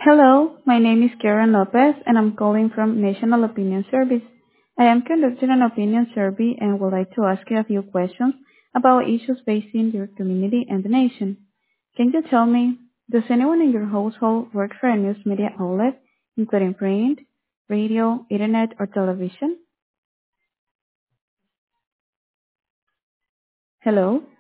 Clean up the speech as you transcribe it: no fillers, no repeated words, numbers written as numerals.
Hello, my name is Karen Lopez and I'm calling from National Opinion Service. I am conducting an opinion survey and would like to ask you a few questions about issues facing your community and the nation. Can you tell me, does anyone in your household work for a news media outlet, including print, radio, internet, or television? Hello?